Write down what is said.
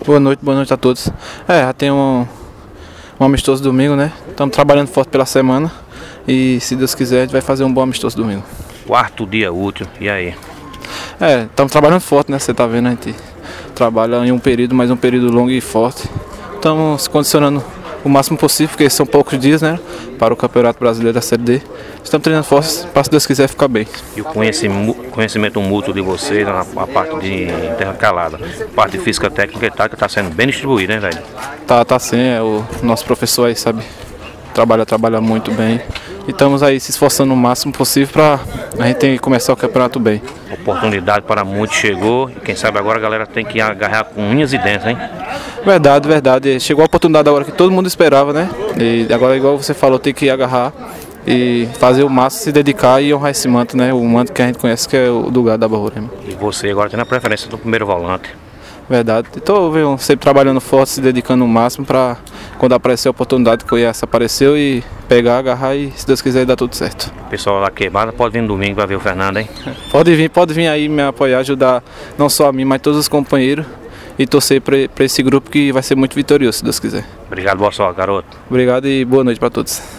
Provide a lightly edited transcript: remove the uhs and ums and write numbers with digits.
Boa noite a todos. Já tem um amistoso domingo, né? Estamos trabalhando forte pela semana e, se Deus quiser, a gente vai fazer um bom amistoso domingo. Quarto dia útil, e aí? Estamos trabalhando forte, né? Você tá vendo, a gente trabalha em um período, mas um período longo e forte. Estamos se condicionando o máximo possível, porque são poucos dias, né? Para o Campeonato Brasileiro da Série D. Estamos treinando forte para, se Deus quiser, ficar bem. E o conhecimento mútuo de vocês na parte de intercalada, parte de física técnica e tática está sendo bem distribuída, né, velho? Tá sim, o nosso professor aí, sabe, trabalha muito bem. E estamos aí se esforçando o máximo possível para a gente começar o campeonato bem. Oportunidade para muitos chegou e quem sabe agora a galera tem que agarrar com unhas e dentes, hein? Verdade. Chegou a oportunidade agora que todo mundo esperava, né? E agora, igual você falou, tem que agarrar e fazer o máximo, se dedicar e honrar esse manto, né? O manto que a gente conhece, que é o do Gado da Borborema. E você agora tem a preferência do primeiro volante. Verdade. Estou sempre trabalhando forte, se dedicando o máximo para, quando aparecer a oportunidade, que essa apareceu, e pegar, agarrar e, se Deus quiser, dar tudo certo. O pessoal lá queimada pode vir no domingo para ver o Fernando, hein? Pode vir aí me apoiar, ajudar não só a mim, mas todos os companheiros, e torcer para esse grupo que vai ser muito vitorioso, se Deus quiser. Obrigado, boa sorte, garoto. Obrigado e boa noite para todos.